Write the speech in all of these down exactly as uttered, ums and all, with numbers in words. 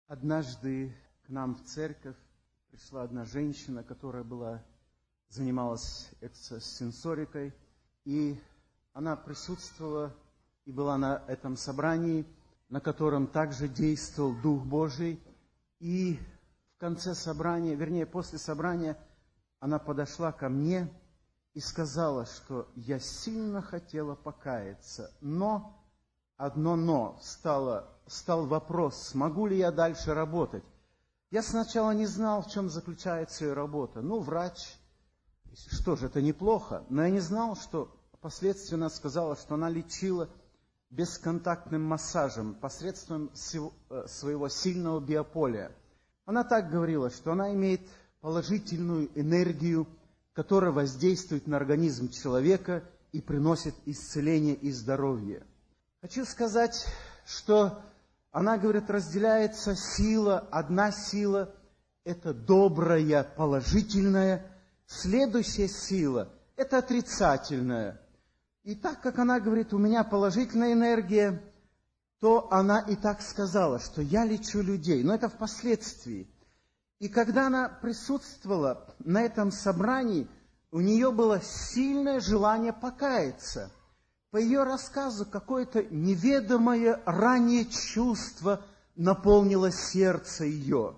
Однажды к нам в церковь пришла одна женщина, которая была, занималась экстрасенсорикой, и она присутствовала и была на этом собрании, на котором также действовал Дух Божий. И в конце собрания, вернее, после собрания, она подошла ко мне и сказала, что я сильно хотела покаяться, но одно «но» стало, стал вопрос, смогу ли я дальше работать. Я сначала не знал, в чем заключается ее работа. Ну, врач, что же, это неплохо. Но я не знал, что впоследствии она сказала, что она лечила бесконтактным массажем посредством своего сильного биополя. Она так говорила, что она имеет положительную энергию, которая воздействует на организм человека и приносит исцеление и здоровье. Хочу сказать, что она, говорит, разделяется сила, одна сила – это добрая, положительная, следующая сила – это отрицательная. И так как она говорит, у меня положительная энергия, то она и так сказала, что я лечу людей, но это впоследствии. И когда она присутствовала на этом собрании, у нее было сильное желание покаяться. По ее рассказу какое-то неведомое ранее чувство наполнило сердце ее,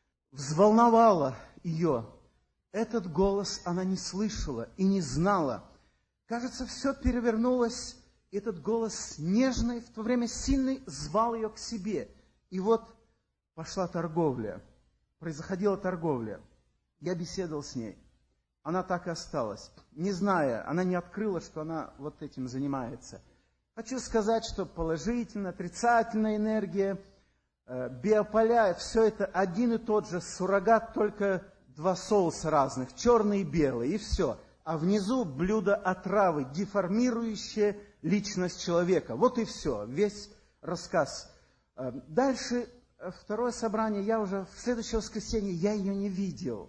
взволновало ее. Этот голос она не слышала и не знала. Кажется, все перевернулось, и этот голос нежный, в то время сильный, звал ее к себе. И вот пошла торговля, происходила торговля. Я беседовал с ней. Она так и осталась, не зная, она не открыла, что она вот этим занимается. Хочу сказать, что положительная, отрицательная энергия, э, биополя, все это один и тот же суррогат, только два соуса разных, черный и белый, и все. А внизу блюдо отравы, деформирующее личность человека. Вот и все, весь рассказ. Э, дальше, второе собрание, я уже в следующее воскресенье, я ее не видел.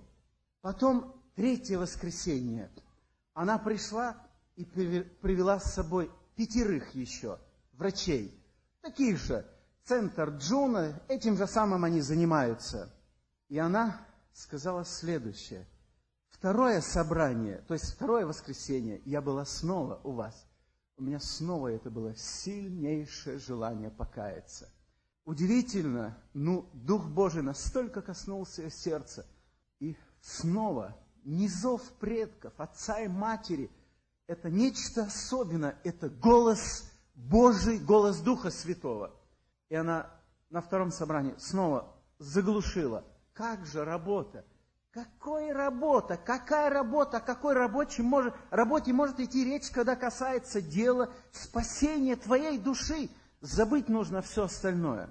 Потом третье воскресенье она пришла и привела с собой пятерых еще врачей, таких же, центр Джуна, этим же самым они занимаются. И она сказала следующее. Второе собрание, то есть второе воскресенье, я была снова у вас. У меня снова это было сильнейшее желание покаяться. Удивительно, ну, Дух Божий настолько коснулся ее сердца. И снова не зов предков, отца и матери. Это нечто особенное. Это голос Божий, голос Духа Святого. И она на втором собрании снова заглушила. Как же работа? Какой работа? Какая работа? О какой рабочей может, работе может идти речь, когда касается дела спасения твоей души? Забыть нужно все остальное.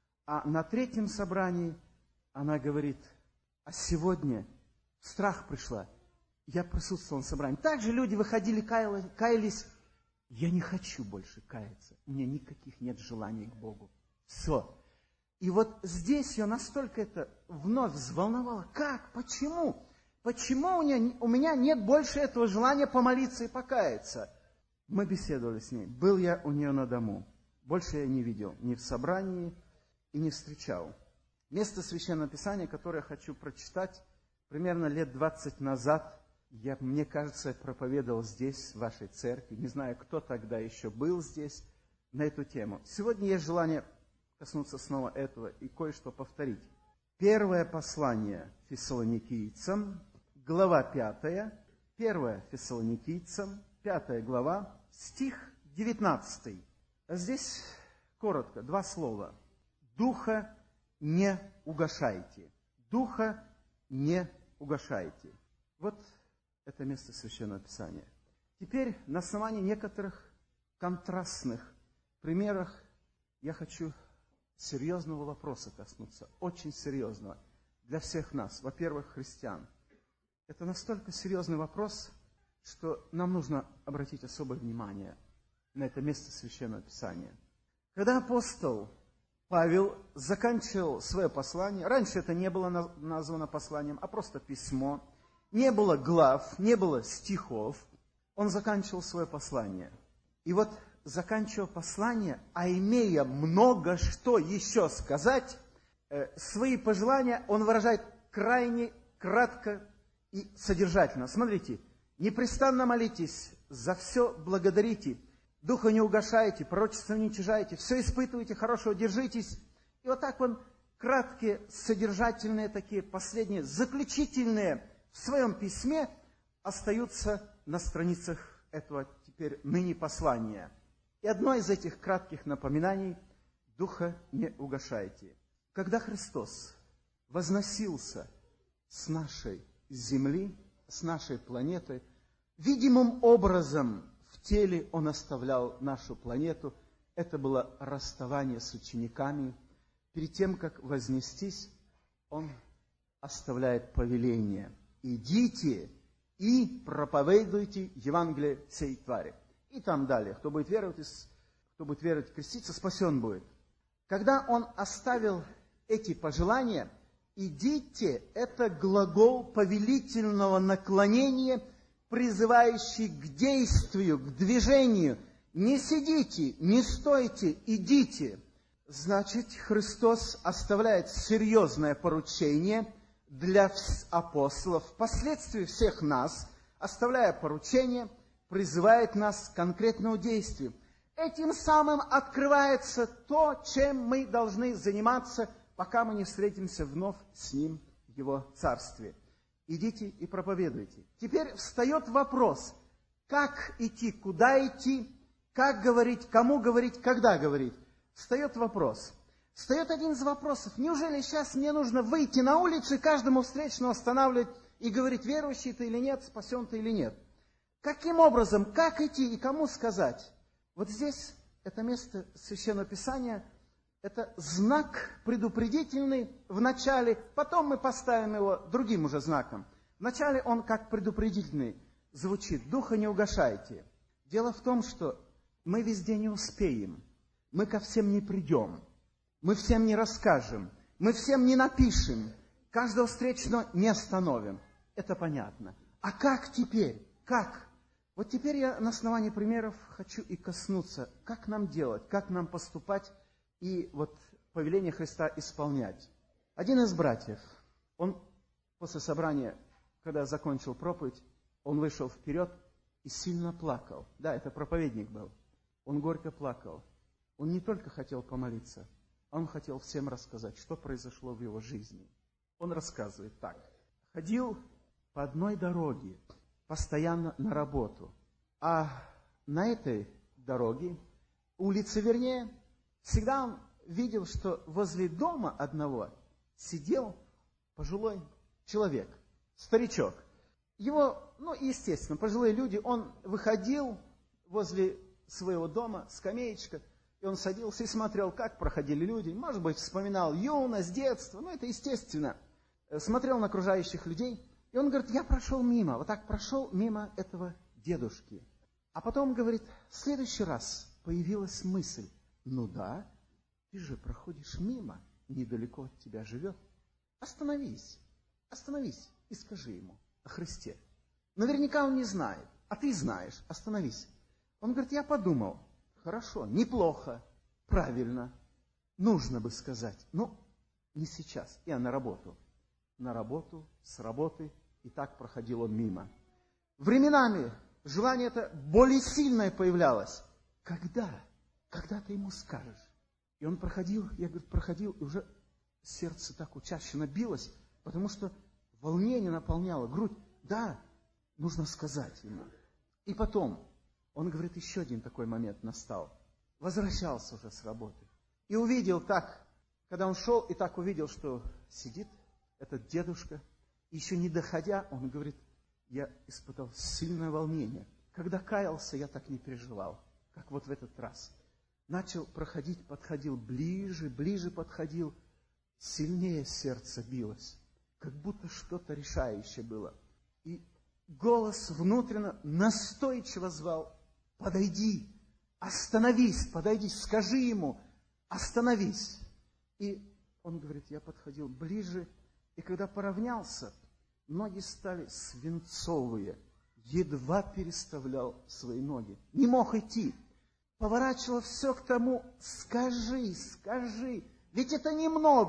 А на третьем собрании она говорит, а сегодня страх пришла. Я присутствовал на собрании. Также люди выходили, каялись. Я не хочу больше каяться. У меня никаких нет желаний к Богу. Все. И вот здесь ее настолько это вновь взволновало. Как? Почему? Почему у, нее, у меня нет больше этого желания помолиться и покаяться? Мы беседовали с ней. Был я у нее на дому. Больше я не видел. Ни в собрании и не встречал. Место Священного Писания, которое я хочу прочитать, примерно лет двадцать назад, я, мне кажется, проповедовал здесь, в вашей церкви. Не знаю, кто тогда еще был здесь на эту тему. Сегодня есть желание коснуться снова этого и кое-что повторить. Первое послание Фессалоникийцам, глава пятая. Первое Фессалоникийцам, пятая глава, стих девятнадцатый. А здесь коротко, два слова. Духа не угашайте. Духа не угашайте. Вот это место Священного Писания. Теперь на основании некоторых контрастных примеров я хочу серьезного вопроса коснуться, очень серьезного для всех нас, во-первых, христиан. Это настолько серьезный вопрос, что нам нужно обратить особое внимание на это место Священного Писания. Когда апостол Павел заканчивал свое послание, раньше это не было названо посланием, а просто письмо, не было глав, не было стихов, он заканчивал свое послание. И вот, заканчивая послание, а имея много что еще сказать, свои пожелания он выражает крайне кратко и содержательно. Смотрите, непрестанно молитесь, за все благодарите, духа не угашайте, пророчество не уничижайте, все испытывайте, хорошего держитесь. И вот так он краткие, содержательные такие, последние, заключительные в своем письме остаются на страницах этого теперь ныне послания. И одно из этих кратких напоминаний – духа не угашайте. Когда Христос возносился с нашей земли, с нашей планеты, видимым образом в теле Он оставлял нашу планету. Это было расставание с учениками. Перед тем, как вознестись, Он оставляет повеление. Идите и проповедуйте Евангелие всей твари. И там далее. Кто будет веровать, кто будет веровать, креститься, спасен будет. Когда Он оставил эти пожелания, идите, это глагол повелительного наклонения, призывающий к действию, к движению. Не сидите, не стойте, идите. Значит, Христос оставляет серьезное поручение для апостолов, впоследствии всех нас, оставляя поручение, призывает нас к конкретному действию. Этим самым открывается то, чем мы должны заниматься, пока мы не встретимся вновь с Ним в Его Царстве. Идите и проповедуйте. Теперь встает вопрос, как идти, куда идти, как говорить, кому говорить, когда говорить. Встает вопрос. Встает один из вопросов. Неужели сейчас мне нужно выйти на улицу и каждому встречному останавливать и говорить, верующий ты или нет, спасен ты или нет? Каким образом, как идти и кому сказать? Вот здесь это место Священного Писания, это знак предупредительный в начале, потом мы поставим его другим уже знаком. Вначале он как предупредительный звучит. Духа не угашайте. Дело в том, что мы везде не успеем. Мы ко всем не придем. Мы всем не расскажем. Мы всем не напишем. Каждого встречного не остановим. Это понятно. А как теперь? Как? Вот теперь я на основании примеров хочу и коснуться. Как нам делать? Как нам поступать? И вот повеление Христа исполнять. Один из братьев, он после собрания, когда закончил проповедь, он вышел вперед и сильно плакал. Да, это проповедник был. Он горько плакал. Он не только хотел помолиться, он хотел всем рассказать, что произошло в его жизни. Он рассказывает так. Ходил по одной дороге, постоянно на работу. А на этой дороге, улице вернее, всегда он видел, что возле дома одного сидел пожилой человек, старичок. Его, ну, естественно, пожилые люди, он выходил возле своего дома, скамеечка, и он садился и смотрел, как проходили люди. Может быть, вспоминал юность, детство, ну, это естественно. Смотрел на окружающих людей, и он говорит, я прошел мимо, вот так прошел мимо этого дедушки. А потом, говорит, в следующий раз появилась мысль, ну да, ты же проходишь мимо, недалеко от тебя живет. Остановись, остановись и скажи ему о Христе. Наверняка он не знает, а ты знаешь, остановись. Он говорит, я подумал, хорошо, неплохо, правильно, нужно бы сказать, но не сейчас, я на работу. На работу, с работы, и так проходил он мимо. Временами желание это более сильное появлялось. Когда? Когда ты ему скажешь? И он проходил, я говорю, проходил, и уже сердце так учащенно билось, потому что волнение наполняло грудь. Да, нужно сказать ему. И потом, он говорит, еще один такой момент настал. Возвращался уже с работы. И увидел так, когда он шел, и так увидел, что сидит этот дедушка. И еще не доходя, он говорит, я испытал сильное волнение. Когда каялся, я так не переживал, как вот в этот раз. Начал проходить, подходил ближе, ближе подходил. Сильнее сердце билось, как будто что-то решающее было. И голос внутренно настойчиво звал, подойди, остановись, подойди, скажи ему, остановись. И он говорит, я подходил ближе, и когда поравнялся, ноги стали свинцовые, едва переставлял свои ноги, не мог идти. Поворачивал все к тому, скажи, скажи, ведь это немного,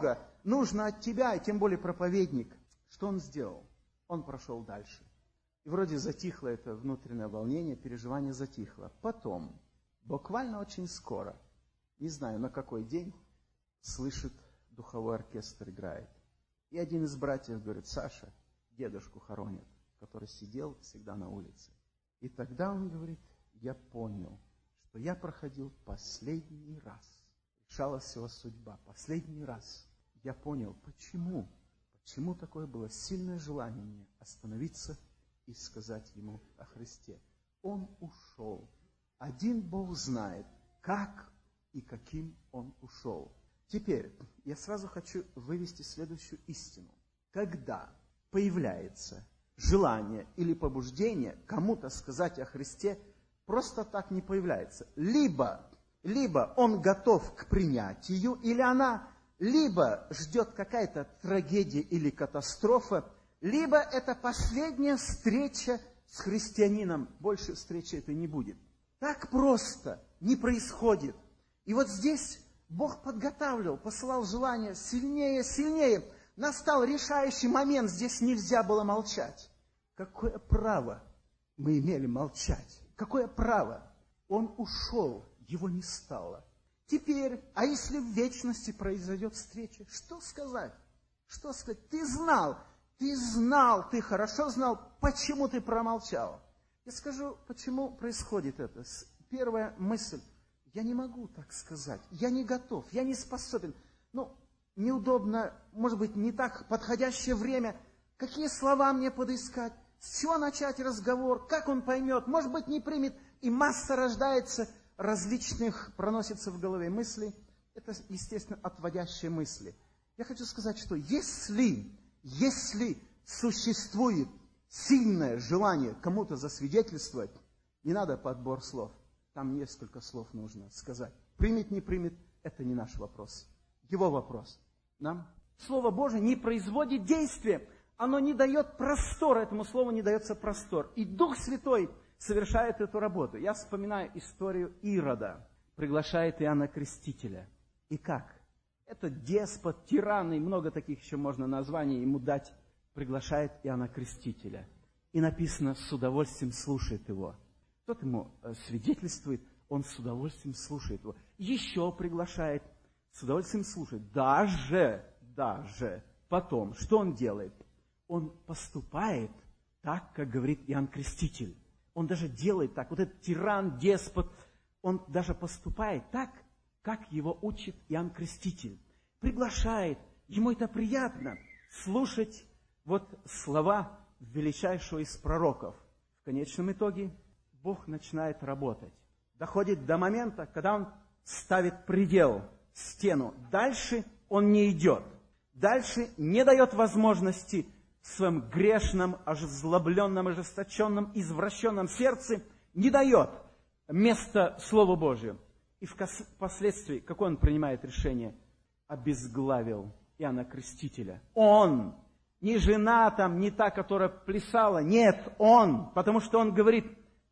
нужно от тебя, и тем более проповедник. Что он сделал? Он прошел дальше. И вроде затихло это внутреннее волнение, переживание затихло. Потом, буквально очень скоро, не знаю на какой день, слышит, духовой оркестр играет. И один из братьев говорит: Саша, дедушку хоронят, который сидел всегда на улице. И тогда он говорит: я понял, что я проходил последний раз. Решалась его судьба. Последний раз. Я понял, почему. Почему такое было сильное желание мне остановиться и сказать ему о Христе. Он ушел. Один Бог знает, как и каким он ушел. Теперь я сразу хочу вывести следующую истину. Когда появляется желание или побуждение кому-то сказать о Христе, просто так не появляется. Либо, либо он готов к принятию, или она, либо ждет какая-то трагедия или катастрофа, либо это последняя встреча с христианином. Больше встречи это не будет. Так просто не происходит. И вот здесь Бог подготавливал, посылал желание сильнее, сильнее. Настал решающий момент, здесь нельзя было молчать. Какое право мы имели молчать? Какое право? Он ушел, его не стало. Теперь, а если в вечности произойдет встреча, что сказать? Что сказать? Ты знал, ты знал, ты хорошо знал, почему ты промолчал. Я скажу, почему происходит это. Первая мысль. Я не могу так сказать. Я не готов, я не способен. Ну, неудобно, может быть, не так подходящее время. Какие слова мне подыскать? С чего начать разговор? Как он поймет? Может быть, не примет. И масса рождается, различных проносится в голове мыслей. Это, естественно, отводящие мысли. Я хочу сказать, что если, если существует сильное желание кому-то засвидетельствовать, не надо подбор слов. Там несколько слов нужно сказать. Примет, не примет, это не наш вопрос. Его вопрос. Нам Слово Божие не производит действия. Оно не дает простора, этому слову не дается простор. И Дух Святой совершает эту работу. Я вспоминаю историю Ирода. Приглашает Иоанна Крестителя. И как? Это деспот, тиран, и много таких еще можно названий ему дать. Приглашает Иоанна Крестителя. И написано, с удовольствием слушает его. Тот ему свидетельствует, он с удовольствием слушает его. Еще приглашает, с удовольствием слушает. Даже, даже потом, что он делает? Он поступает так, как говорит Иоанн Креститель. Он даже делает так. Вот этот тиран, деспот, он даже поступает так, как его учит Иоанн Креститель. Приглашает. Ему это приятно слушать вот слова величайшего из пророков. В конечном итоге Бог начинает работать. Доходит до момента, когда он ставит предел, стену. Дальше он не идет. Дальше не дает возможности в своем грешном, озлобленном, ожесточенном, извращенном сердце, не дает места Слову Божию. И впоследствии, какое он принимает решение? Обезглавил Иоанна Крестителя. Он, не жена там, не та, которая плясала, нет, он, потому что он говорит,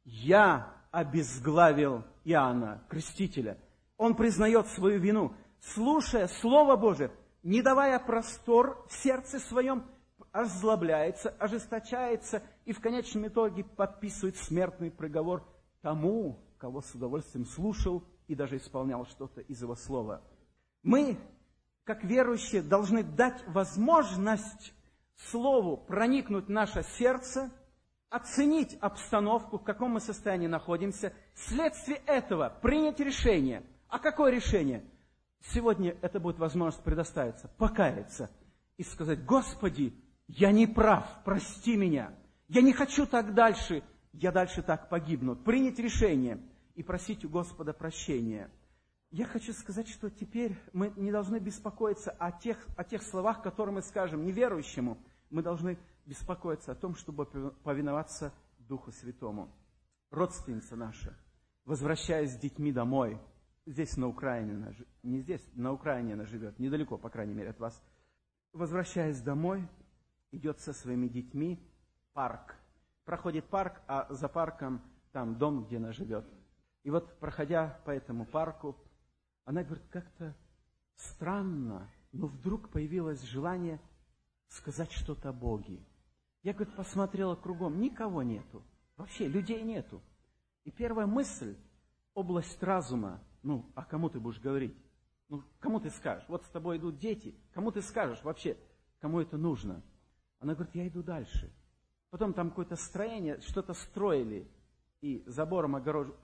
я обезглавил Иоанна Крестителя. Он признает свою вину, слушая Слово Божие, не давая простор в сердце своем, озлобляется, ожесточается и в конечном итоге подписывает смертный приговор тому, кого с удовольствием слушал и даже исполнял что-то из его слова. Мы, как верующие, должны дать возможность Слову проникнуть в наше сердце, оценить обстановку, в каком мы состоянии находимся, вследствие этого принять решение. А какое решение? Сегодня это будет возможность предоставиться, покаяться и сказать, Господи, я не прав, прости меня. Я не хочу так дальше, я дальше так погибну. Принять решение и просить у Господа прощения. Я хочу сказать, что теперь мы не должны беспокоиться о тех, о тех словах, которые мы скажем неверующему. Мы должны беспокоиться о том, чтобы повиноваться Духу Святому. Родственница наша, возвращаясь с детьми домой, здесь на Украине, не здесь, на Украине она живет, недалеко, по крайней мере, от вас, возвращаясь домой, идет со своими детьми в парк. Проходит парк, а за парком там дом, где она живет. И вот, проходя по этому парку, она говорит, как-то странно, но вдруг появилось желание сказать что-то о Боге. Я, говорит, посмотрела кругом, никого нету, вообще людей нету. И первая мысль, область разума, ну, а кому ты будешь говорить? Ну, кому ты скажешь? Вот с тобой идут дети, кому ты скажешь вообще, кому это нужно? Она говорит, я иду дальше. Потом там какое-то строение, что-то строили, и забором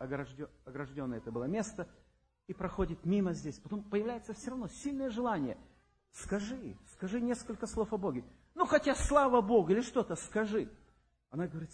огражденное это было место, и проходит мимо здесь. Потом появляется все равно сильное желание. Скажи, скажи несколько слов о Боге. Ну, хотя слава Богу, или что-то скажи. Она говорит,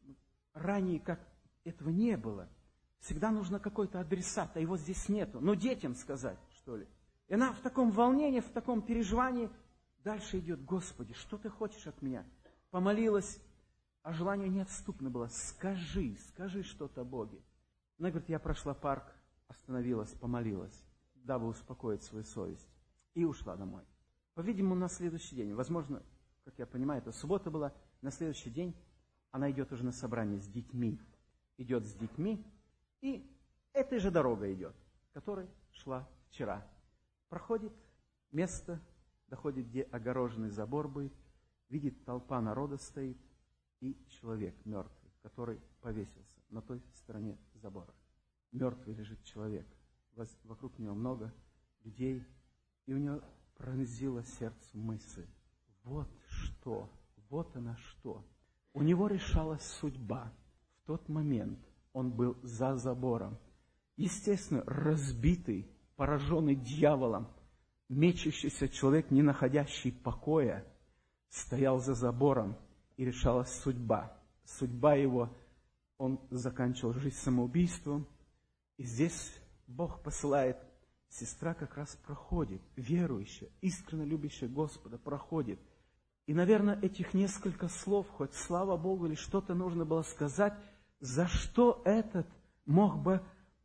ранее как этого не было. Всегда нужно какой-то адресат, а его здесь нету. Ну, детям сказать, что ли. И она в таком волнении, в таком переживании дальше идет. Господи, что ты хочешь от меня? Помолилась, а желание неотступно было. Скажи, скажи что-то о Боге. Она говорит, я прошла парк, остановилась, помолилась, дабы успокоить свою совесть. И ушла домой. По-видимому, на следующий день, возможно, как я понимаю, это суббота была, на следующий день она идет уже на собрание с детьми. Идет с детьми, и этой же дорогой идет, которой шла вчера. Проходит место, доходит, где огороженный забор будет, видит, толпа народа стоит, и человек мертвый, который повесился на той стороне забора. Мертвый лежит человек, вокруг него много людей, и у него пронзила сердце мысль. Вот что, вот она что. У него решалась судьба. В тот момент он был за забором. Естественно, разбитый, пораженный дьяволом, мечущийся человек, не находящий покоя, стоял за забором, и решалась судьба. Судьба его, он заканчивал жизнь самоубийством. И здесь Бог посылает, сестра как раз проходит, верующая, искренне любящая Господа, проходит. И, наверное, этих несколько слов, хоть слава Богу, или что-то нужно было сказать, за что этот мог бы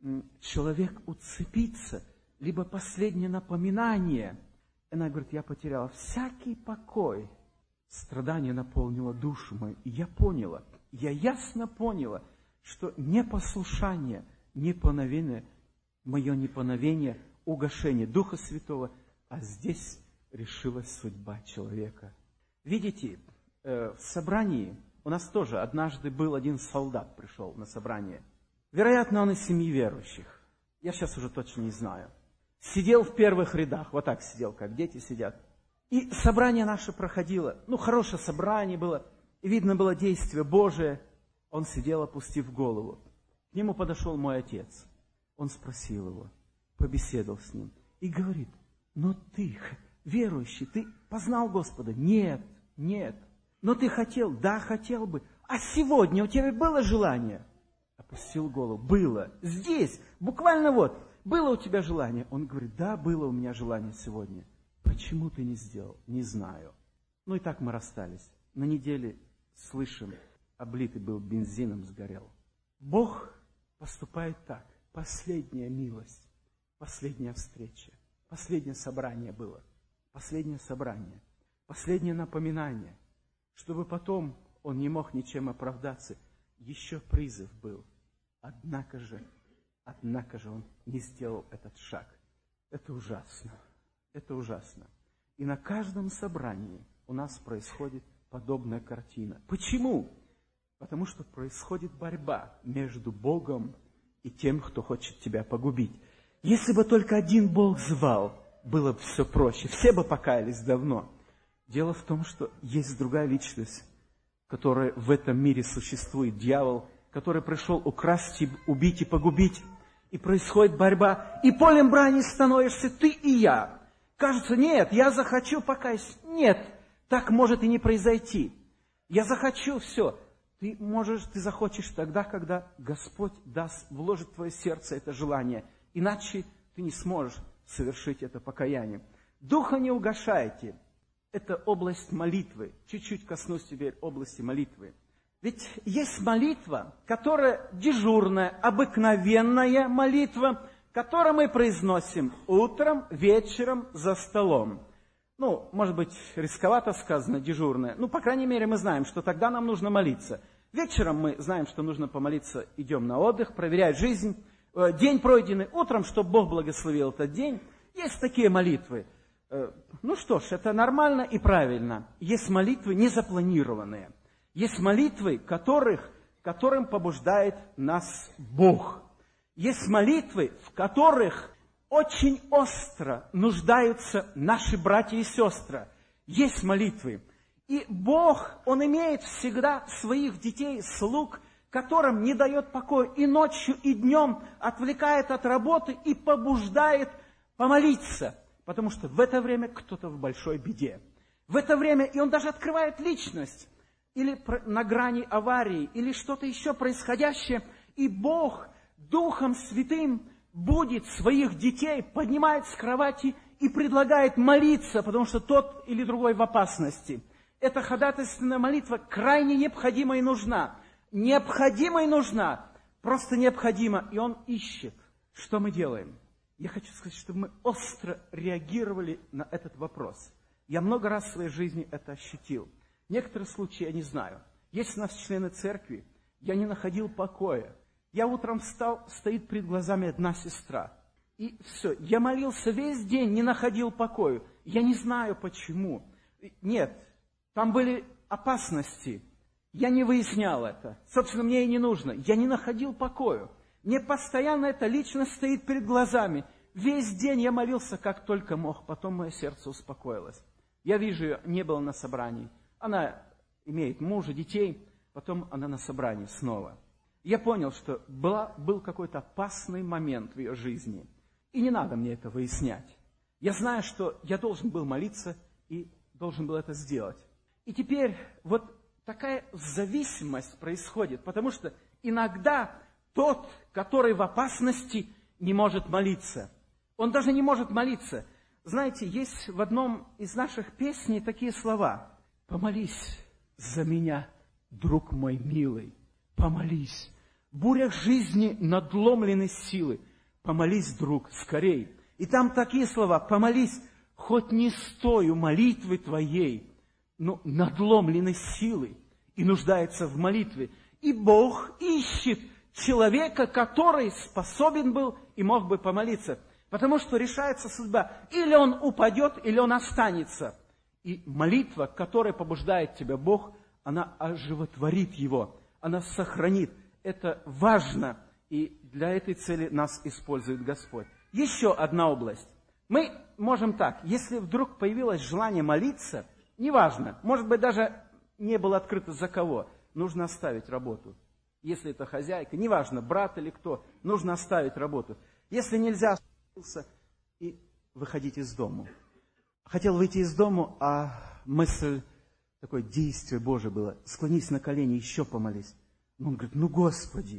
человек уцепиться, либо последнее напоминание. Она говорит, я потеряла всякий покой. Страдание наполнило душу мою. И я поняла, я ясно поняла, что непослушание, неповиновение, мое неповиновение, угошение Духа Святого, а здесь решилась судьба человека. Видите, в собрании у нас тоже однажды был один солдат, пришел на собрание. Вероятно, он из семьи верующих. Я сейчас уже точно не знаю. Сидел в первых рядах, вот так сидел, как дети сидят. И собрание наше проходило, ну, хорошее собрание было, и видно было действие Божие. Он сидел, опустив голову. К нему подошел мой отец. Он спросил его, побеседовал с ним и говорит, но ты, верующий, ты познал Господа? Нет, нет. Но ты хотел? Да, хотел бы. А сегодня у тебя было желание? Опустил голову. Было. Здесь, буквально вот, было у тебя желание? Он говорит, да, было у меня желание сегодня. Почему ты не сделал? Не знаю. Ну и так мы расстались. На неделе, слышим, облитый был бензином, сгорел. Бог поступает так. Последняя милость, последняя встреча, последнее собрание было. Последнее собрание, последнее напоминание, чтобы потом он не мог ничем оправдаться. Еще призыв был. Однако же, однако же он не сделал этот шаг. Это ужасно. Это ужасно. И на каждом собрании у нас происходит подобная картина. Почему? Потому что происходит борьба между Богом и тем, кто хочет тебя погубить. Если бы только один Бог звал, было бы все проще. Все бы покаялись давно. Дело в том, что есть другая личность, которая в этом мире существует. Дьявол, который пришел украсть, убить и погубить. И происходит борьба. И полем брани становишься ты и я. Кажется, нет, я захочу покаяться. Нет, так может и не произойти. Я захочу, все. Ты можешь, ты захочешь тогда, когда Господь даст, вложит в твое сердце это желание. Иначе ты не сможешь совершить это покаяние. Духа не угашайте. Это область молитвы. Чуть-чуть коснусь теперь области молитвы. Ведь есть молитва, которая дежурная, обыкновенная молитва, которую мы произносим утром, вечером, за столом. Ну, может быть, рисковато сказано, дежурная. Ну, по крайней мере, мы знаем, что тогда нам нужно молиться. Вечером мы знаем, что нужно помолиться, идем на отдых, проверять жизнь. День пройденный утром, чтобы Бог благословил этот день. Есть такие молитвы. Ну что ж, это нормально и правильно. Есть молитвы незапланированные. Есть молитвы, которых, которым побуждает нас Бог. Есть молитвы, в которых очень остро нуждаются наши братья и сестры. Есть молитвы. И Бог, Он имеет всегда своих детей, слуг, которым не дает покоя и ночью, и днем, отвлекает от работы и побуждает помолиться. Потому что в это время кто-то в большой беде. В это время, и он даже открывает личность, или на грани аварии, или что-то еще происходящее, и Бог Духом Святым будет своих детей, поднимает с кровати и предлагает молиться, потому что тот или другой в опасности. Эта ходатайственная молитва крайне необходима и нужна. Необходима и нужна, просто необходима, и он ищет. Что мы делаем? Я хочу сказать, чтобы мы остро реагировали на этот вопрос. Я много раз в своей жизни это ощутил. Некоторые случаи я не знаю. Есть у нас члены церкви, я не находил покоя. Я утром встал, стоит перед глазами одна сестра. И все, я молился весь день, не находил покоя. Я не знаю почему. Нет, там были опасности. Я не выяснял это. Собственно, мне и не нужно. Я не находил покоя. Мне постоянно эта личность стоит перед глазами. Весь день я молился, как только мог. Потом мое сердце успокоилось. Я вижу ее, не было на собрании. Она имеет мужа, детей. Потом она на собрании снова. Я понял, что была, был какой-то опасный момент в ее жизни. И не надо мне это выяснять. Я знаю, что я должен был молиться и должен был это сделать. И теперь вот такая зависимость происходит. Потому что иногда тот, который в опасности, не может молиться. Он даже не может молиться. Знаете, есть в одном из наших песней такие слова. «Помолись за меня, друг мой милый, помолись. В бурях жизни надломлены силы. Помолись, друг, скорей». И там такие слова. «Помолись, хоть не стою молитвы твоей, но надломлены силы и нуждается в молитве». И Бог ищет человека, который способен был и мог бы помолиться. Потому что решается судьба. Или он упадет, или он останется. И молитва, которая побуждает тебя Бог, она оживотворит его. Она сохранит. Это важно. И для этой цели нас использует Господь. Еще одна область. Мы можем так. Если вдруг появилось желание молиться, неважно. Может быть, даже не было открыто за кого. Нужно оставить работу. Если это хозяйка, неважно, брат или кто, нужно оставить работу. Если нельзя, и выходить из дому. Хотел выйти из дому, а мысль, такое действие Божие было. Склонись на колени, еще помолись. Но он говорит, ну Господи,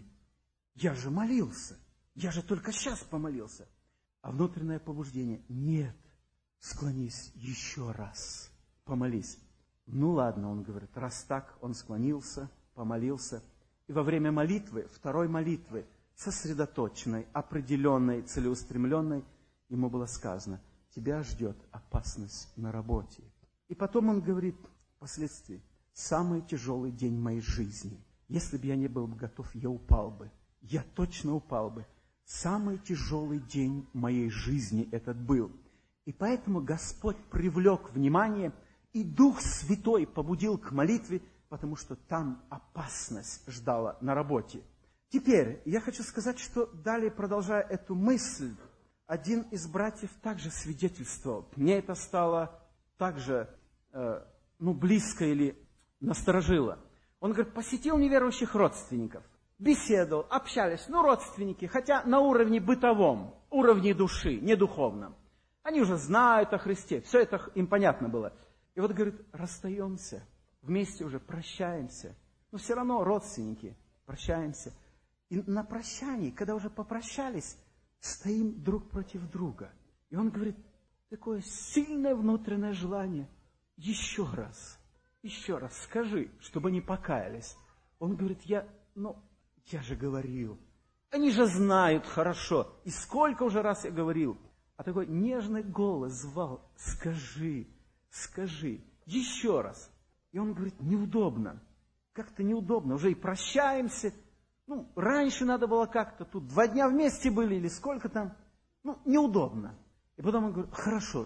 я же молился. Я же только сейчас помолился. А внутреннее побуждение, нет, склонись еще раз, помолись. Ну ладно, он говорит, раз так, он склонился, помолился. И во время молитвы, второй молитвы, сосредоточенной, определенной, целеустремленной, ему было сказано, тебя ждет опасность на работе. И потом он говорит впоследствии, самый тяжелый день моей жизни. Если бы я не был готов, я упал бы. Я точно упал бы. Самый тяжелый день моей жизни этот был. И поэтому Господь привлек внимание, и Дух Святой побудил к молитве, потому что там опасность ждала на работе. Теперь я хочу сказать, что далее, продолжая эту мысль, один из братьев также свидетельствовал. Мне это стало также э, ну, близко или насторожило. Он говорит, посетил неверующих родственников, беседовал, общались, ну, родственники, хотя на уровне бытовом, уровне души, не духовном. Они уже знают о Христе, все это им понятно было. И вот, говорит, расстаемся, вместе уже прощаемся, но все равно родственники, прощаемся. И на прощании, когда уже попрощались, стоим друг против друга. И он говорит, такое сильное внутреннее желание, еще раз, еще раз скажи, чтобы они покаялись. Он говорит, я, ну, я же говорил. Они же знают хорошо. И сколько уже раз я говорил. А такой нежный голос звал, скажи, скажи, еще раз. И он говорит, неудобно. Как-то неудобно. Уже и прощаемся. Ну, раньше надо было как-то. Тут два дня вместе были или сколько там. Ну, неудобно. И потом он говорит, хорошо,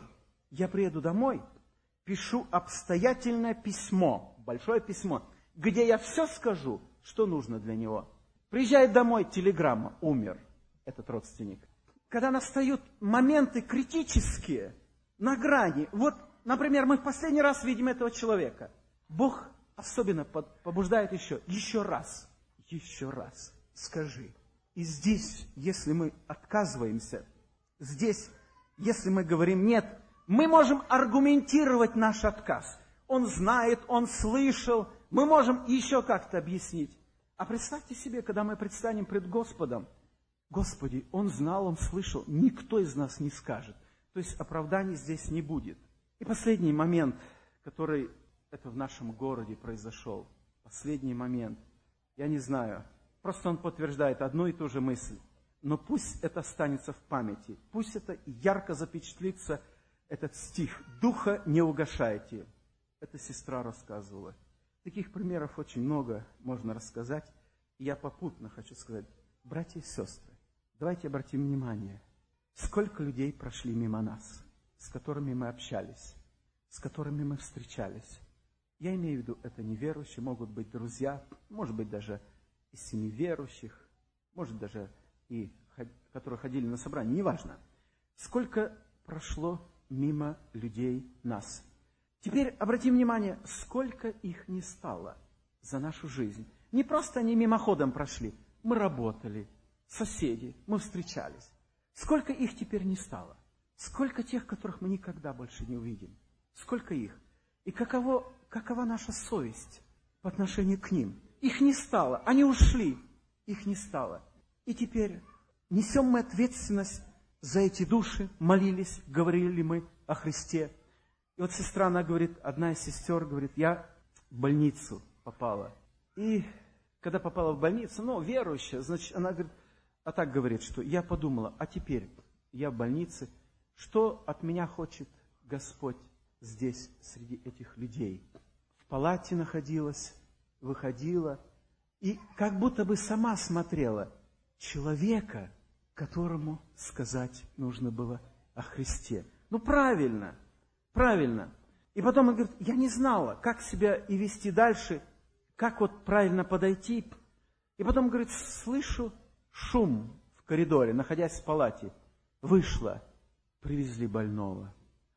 я приеду домой, пишу обстоятельное письмо, большое письмо, где я все скажу, что нужно для него. Приезжает домой, телеграмма, умер этот родственник. Когда настают моменты критические, на грани, вот, например, мы в последний раз видим этого человека, Бог особенно побуждает еще, еще раз, еще раз скажи. И здесь, если мы отказываемся, здесь, если мы говорим нет, мы можем аргументировать наш отказ. Он знает, он слышал, мы можем еще как-то объяснить. А представьте себе, когда мы предстанем пред Господом, Господи, Он знал, Он слышал, никто из нас не скажет. То есть оправданий здесь не будет. И последний момент, который это в нашем городе произошел. Последний момент. Я не знаю. Просто он подтверждает одну и ту же мысль. Но пусть это останется в памяти. Пусть это ярко запечатлится, этот стих. «Духа не угашайте». Это сестра рассказывала. Таких примеров очень много можно рассказать. И я попутно хочу сказать, братья и сестры, давайте обратим внимание, сколько людей прошли мимо нас, с которыми мы общались, с которыми мы встречались. Я имею в виду, это неверующие, могут быть друзья, может быть даже из семьи верующих, может даже и которые ходили на собрание, неважно. Сколько прошло мимо людей нас. Теперь обратим внимание, сколько их не стало за нашу жизнь. Не просто они мимоходом прошли, мы работали, соседи, мы встречались. Сколько их теперь не стало? Сколько тех, которых мы никогда больше не увидим? Сколько их? И каково, какова наша совесть по отношению к ним? Их не стало, они ушли, их не стало. И теперь несем мы ответственность за эти души, молились, говорили мы о Христе. И вот сестра, она говорит, одна из сестер говорит, я в больницу попала. И когда попала в больницу, ну, верующая, значит, она говорит, а так говорит, что я подумала, а теперь я в больнице, что от меня хочет Господь здесь, среди этих людей? В палате находилась, выходила, и как будто бы сама смотрела человека, которому сказать нужно было о Христе. Ну, правильно, правильно. И потом он говорит, я не знала, как себя и вести дальше, как вот правильно подойти. И потом, говорит, слышу шум в коридоре, находясь в палате. Вышла, привезли больного.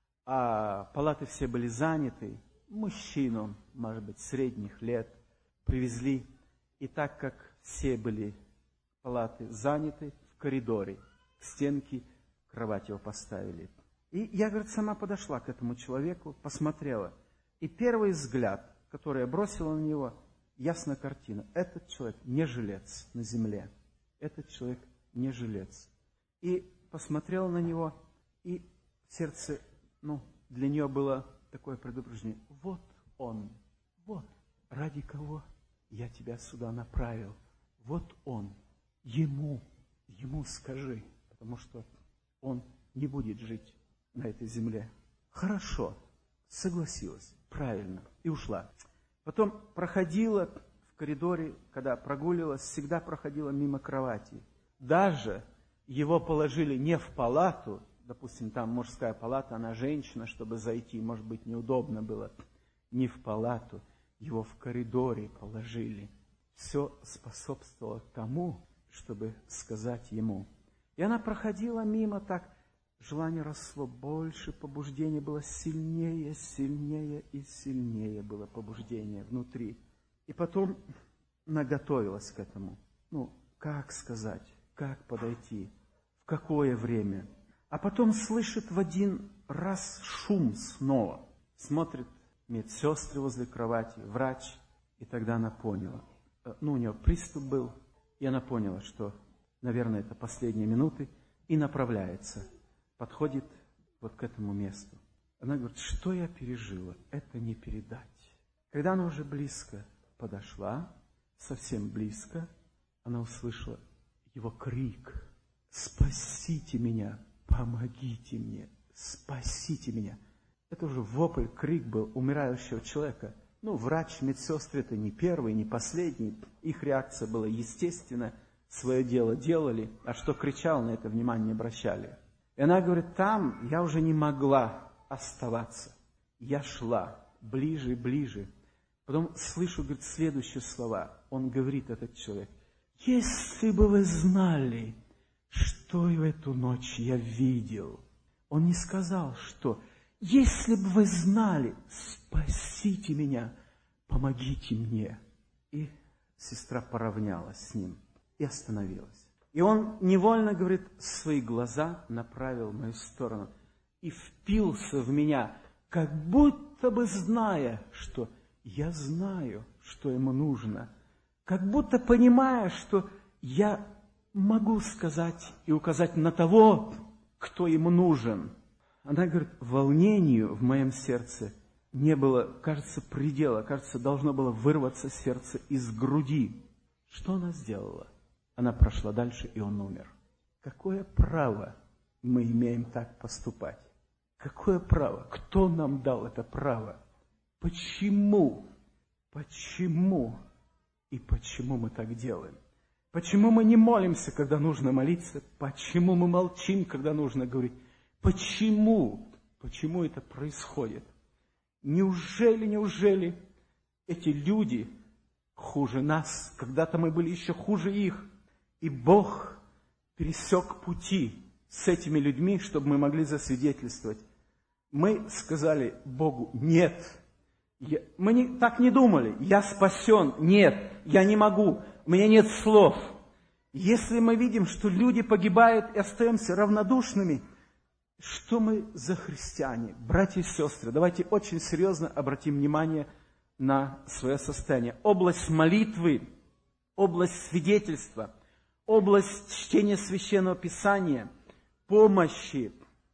А палаты все были заняты. Мужчину, может быть, средних лет привезли. И так как все были палаты заняты, в коридоре, к стенке кровать его поставили. И я, говорит, сама подошла к этому человеку, посмотрела. И первый взгляд, который я бросила на него, ясная картина. Этот человек не жилец на земле. Этот человек не жилец. И посмотрела на него, и в сердце, ну, для нее было такое предупреждение. Вот он, вот, ради кого я тебя сюда направил. Вот он, ему, ему скажи, потому что он не будет жить на этой земле. Хорошо, согласилась, правильно, и ушла. Потом проходила в коридоре, когда прогуливалась, всегда проходила мимо кровати. Даже его положили не в палату, допустим, там мужская палата, она женщина, чтобы зайти, может быть, неудобно было, не в палату, его в коридоре положили. Все способствовало тому, чтобы сказать ему. И она проходила мимо так, желание росло больше, побуждение было сильнее, сильнее и сильнее было побуждение внутри. И потом она готовилась к этому. Ну, как сказать, как подойти, в какое время. А потом слышит в один раз шум снова. Смотрит медсестры возле кровати, врач. И тогда она поняла. Ну, у нее приступ был. И она поняла, что, наверное, это последние минуты. И направляется. Подходит вот к этому месту. Она говорит, что я пережила, это не передать. Когда она уже близко подошла, совсем близко, она услышала его крик. Спасите меня, помогите мне, спасите меня. Это уже вопль, крик был умирающего человека. Ну, врач, медсестры, это не первый, не последний. Их реакция была естественна, свое дело делали, а что кричал, на это внимание не обращали. И она говорит, там я уже не могла оставаться. Я шла ближе и ближе. Потом слышу, говорит, следующие слова. Он говорит, этот человек: если бы вы знали, что в эту ночь я видел. Он не сказал, что если бы вы знали, спасите меня, помогите мне. И сестра поравнялась с ним и остановилась. И он невольно, говорит, свои глаза направил в мою сторону и впился в меня, как будто бы зная, что я знаю, что ему нужно, как будто понимая, что я могу сказать и указать на того, кто ему нужен. Она говорит, волнению в моем сердце не было, кажется, предела, кажется, должно было вырваться сердце из груди. Что она сделала? Она прошла дальше, и он умер. Какое право мы имеем так поступать? Какое право? Кто нам дал это право? Почему? Почему? И почему мы так делаем? Почему мы не молимся, когда нужно молиться? Почему мы молчим, когда нужно говорить? Почему? Почему это происходит? Неужели, неужели эти люди хуже нас? Когда-то мы были еще хуже их. И Бог пересек пути с этими людьми, чтобы мы могли засвидетельствовать. Мы сказали Богу: нет. Я, мы не, так не думали. Я спасен. Нет, я не могу. У меня нет слов. Если мы видим, что люди погибают и остаемся равнодушными, что мы за христиане? Братья и сестры, давайте очень серьезно обратим внимание на свое состояние. Область молитвы, область свидетельства, область чтения Священного Писания, помощи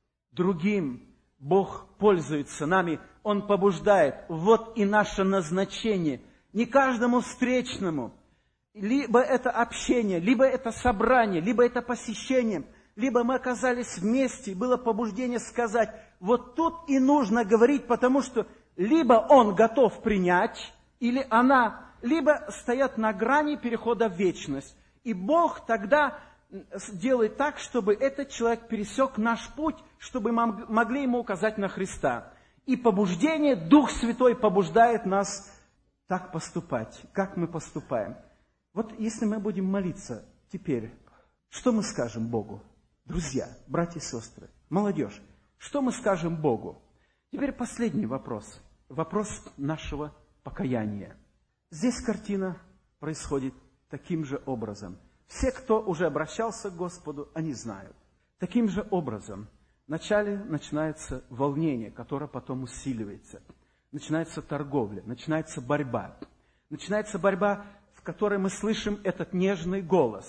другим. Бог пользуется нами, Он побуждает. Вот и наше назначение. Не каждому встречному. Либо это общение, либо это собрание, либо это посещение, либо мы оказались вместе, и было побуждение сказать, вот тут и нужно говорить, потому что либо он готов принять, или она, либо стоят на грани перехода в вечность. И Бог тогда делает так, чтобы этот человек пересек наш путь, чтобы мы могли ему указать на Христа. И побуждение, Дух Святой побуждает нас так поступать. Как мы поступаем? Вот если мы будем молиться теперь, что мы скажем Богу? Друзья, братья и сестры, молодежь, что мы скажем Богу? Теперь последний вопрос. Вопрос нашего покаяния. Здесь картина происходит таким же образом. Все, кто уже обращался к Господу, они знают. Таким же образом, вначале начинается волнение, которое потом усиливается. Начинается торговля, начинается борьба. Начинается борьба, в которой мы слышим этот нежный голос.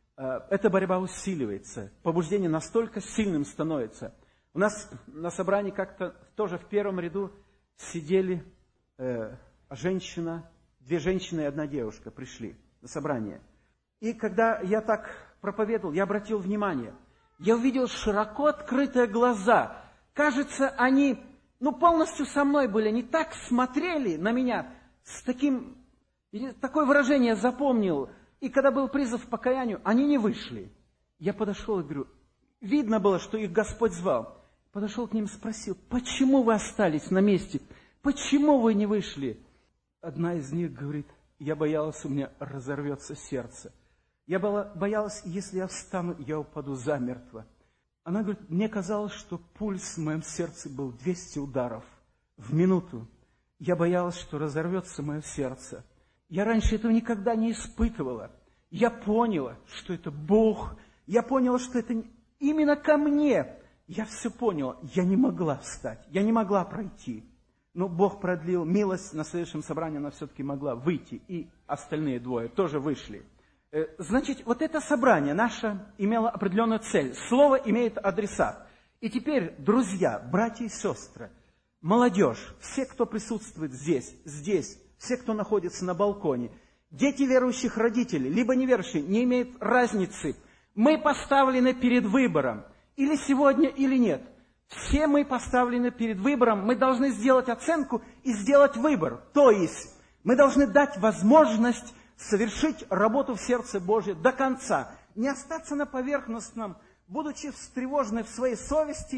Эта борьба усиливается. Побуждение настолько сильным становится. У нас на собрании как-то тоже в первом ряду сидели э, женщина, две женщины и одна девушка пришли на собрание. И когда я так проповедовал, я обратил внимание, я увидел широко открытые глаза. Кажется, они ну, полностью со мной были, они так смотрели на меня, с таким, такое выражение я запомнил. И когда был призыв к покаянию, они не вышли. Я подошел и говорю, видно было, что их Господь звал. Подошел к ним и спросил, почему вы остались на месте? Почему вы не вышли? Одна из них говорит, я боялась, у меня разорвется сердце. Я боялась, если я встану, я упаду замертво. Она говорит, мне казалось, что пульс в моем сердце был двести ударов в минуту. Я боялась, что разорвется мое сердце. Я раньше этого никогда не испытывала. Я поняла, что это Бог. Я поняла, что это именно ко мне. Я все поняла. Я не могла встать. Я не могла пройти. Но Бог продлил милость. На следующем собрании она все-таки могла выйти. И остальные двое тоже вышли. Значит, вот это собрание наше имело определенную цель. Слово имеет адресат. И теперь, друзья, братья и сестры, молодежь, все, кто присутствует здесь, здесь, все, кто находится на балконе, дети верующих родителей, либо неверующие, не имеет разницы. Мы поставлены перед выбором. Или сегодня, или нет. Все мы поставлены перед выбором. Мы должны сделать оценку и сделать выбор. То есть, мы должны дать возможность совершить работу в сердце Божьем до конца. Не остаться на поверхностном, будучи встревоженной в своей совести,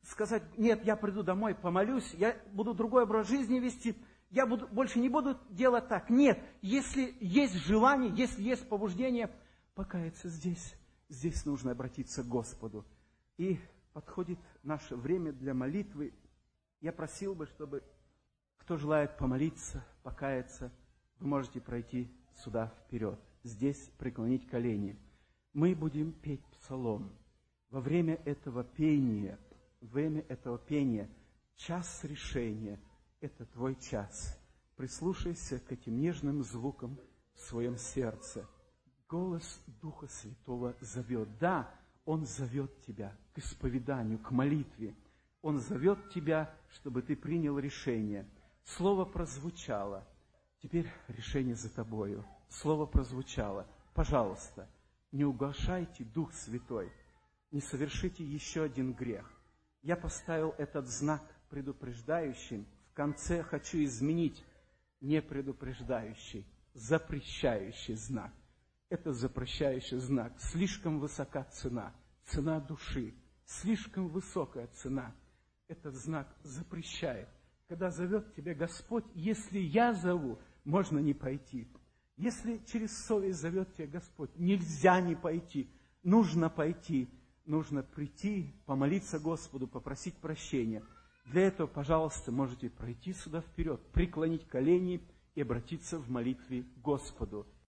сказать, нет, я приду домой, помолюсь, я буду другой образ жизни вести, я буду, больше не буду делать так. Нет, если есть желание, если есть побуждение, покаяться здесь, здесь нужно обратиться к Господу. И подходит наше время для молитвы. Я просил бы, чтобы кто желает помолиться, покаяться, вы можете пройти сюда вперед, здесь преклонить колени. Мы будем петь псалом. Во время этого пения, во время этого пения, час решения – это твой час. Прислушайся к этим нежным звукам в своем сердце. Голос Духа Святого зовет. Да, Он зовет тебя к исповеданию, к молитве. Он зовет тебя, чтобы ты принял решение. Слово прозвучало. Теперь решение за тобою. Слово прозвучало. Пожалуйста, не угашайте Дух Святой. Не совершите еще один грех. Я поставил этот знак предупреждающим. В конце хочу изменить не предупреждающий, запрещающий знак. Это запрещающий знак. Слишком высока цена. Цена души. Слишком высокая цена. Этот знак запрещает. Когда зовет тебя Господь, если я зову, можно не пойти. Если через совесть зовет тебя Господь, нельзя не пойти. Нужно пойти. Нужно прийти, помолиться Господу, попросить прощения. Для этого, пожалуйста, можете пройти сюда вперед, преклонить колени и обратиться в молитве к Господу.